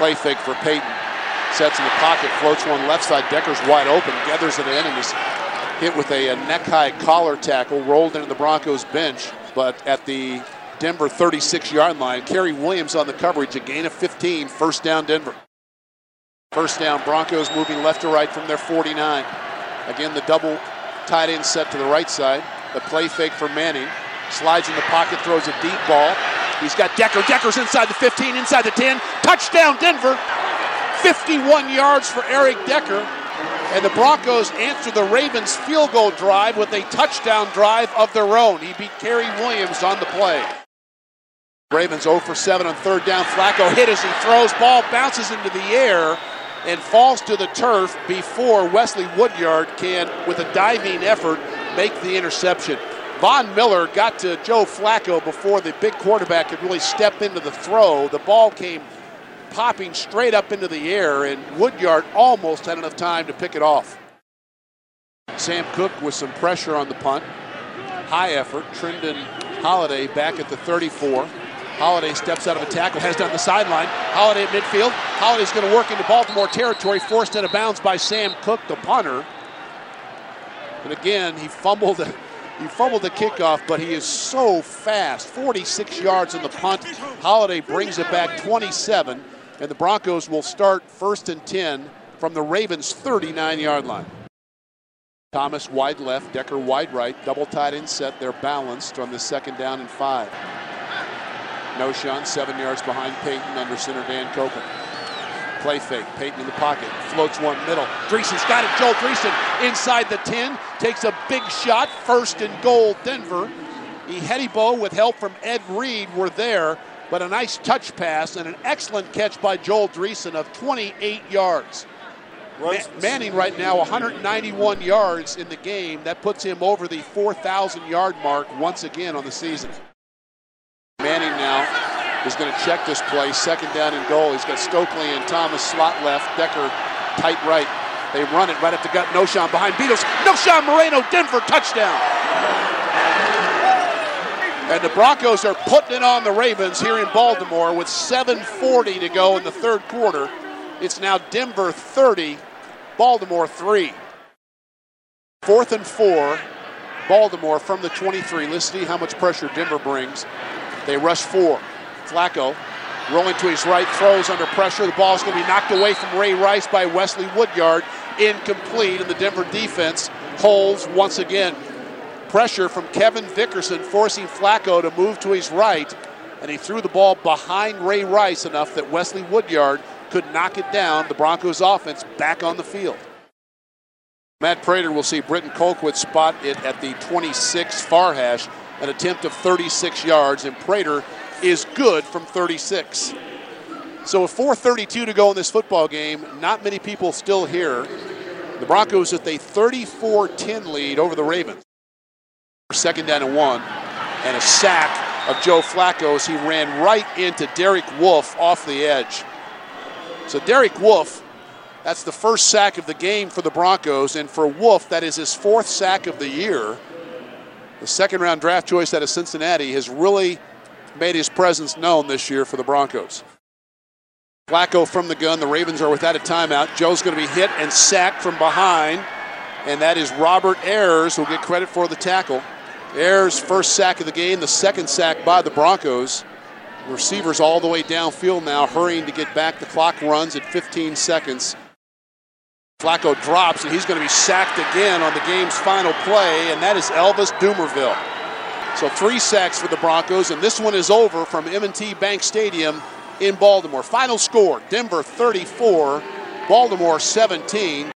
play fake for Payton. Sets in the pocket, floats one left side. Decker's wide open, gathers it in, and is hit with a neck-high collar tackle, rolled into the Broncos bench, but at the Denver 36-yard line. Kerry Williams on the coverage, a gain of 15, first down Denver. First down, Broncos moving left to right from their 49. Again, the double tight end set to the right side. The play fake for Manning. Slides in the pocket, throws a deep ball. He's got Decker. Decker's inside the 15, inside the 10. Touchdown Denver. 51 yards for Eric Decker. And the Broncos answer the Ravens' field goal drive with a touchdown drive of their own. He beat Kerry Williams on the play. Ravens 0 for 7 on third down. Flacco hit as he throws. Ball bounces into the air and falls to the turf before Wesley Woodyard can, with a diving effort, make the interception. Von Miller got to Joe Flacco before the big quarterback could really step into the throw. The ball came popping straight up into the air, and Woodyard almost had enough time to pick it off. Sam Cook with some pressure on the punt. High effort. Trendon Holiday back at the 34. Holiday steps out of a tackle, has down the sideline. Holiday at midfield. Holiday's going to work into Baltimore territory, forced out of bounds by Sam Cook, the punter. And again, he fumbled the kickoff, but he is so fast. 46 yards in the punt. Holiday brings it back 27, and the Broncos will start 1st and 10 from the Ravens' 39-yard line. Thomas wide left, Decker wide right, double tight end set. They're balanced on the 2nd down and 5. Noshan 7 yards behind Payton under center Dan Copeland. Play fake, Payton in the pocket, floats one middle. Dreesen's got it, Joel Dreesen inside the 10, takes a big shot, 1st and goal Denver. Ihedibo with help from Ed Reed were there, but a nice touch pass and an excellent catch by Joel Dreesen of 28 yards. Manning right now 191 yards in the game. That puts him over the 4,000-yard mark once again on the season. Manning now is going to check this play, 2nd down and goal. He's got Stokely and Thomas slot left, Decker tight right. They run it right up the gut. Noshan behind Beatles. Noshan Moreno, Denver touchdown. And the Broncos are putting it on the Ravens here in Baltimore with 7:40 to go in the 3rd quarter. It's now Denver 30, Baltimore 3. 4th and 4, Baltimore from the 23. Let's see how much pressure Denver brings. They rush 4. Flacco rolling to his right, throws under pressure. The ball is going to be knocked away from Ray Rice by Wesley Woodyard. Incomplete, and the Denver defense holds once again. Pressure from Kevin Vickerson forcing Flacco to move to his right, and he threw the ball behind Ray Rice enough that Wesley Woodyard could knock it down. The Broncos offense back on the field. Matt Prater will see Britton Colquitt spot it at the 26 far hash, an attempt of 36 yards, and Prater is good from 36. So with 4:32 to go in this football game, not many people still here. The Broncos with a 34-10 lead over the Ravens. 2nd down and 1, and a sack of Joe Flacco as he ran right into Derek Wolfe off the edge. So Derek Wolfe, that's the 1st sack of the game for the Broncos, and for Wolfe, that is his 4th sack of the year. The 2nd-round draft choice out of Cincinnati has really made his presence known this year for the Broncos. Flacco from the gun. The Ravens are without a timeout. Joe's going to be hit and sacked from behind, and that is Robert Ayers who'll get credit for the tackle. Ayers' 1st sack of the game, the 2nd sack by the Broncos. Receivers all the way downfield now, hurrying to get back. The clock runs at 15 seconds. Flacco drops, and he's going to be sacked again on the game's final play, and that is Elvis Dumervil. So 3 sacks for the Broncos, and this one is over from M&T Bank Stadium in Baltimore. Final score, Denver 34, Baltimore 17.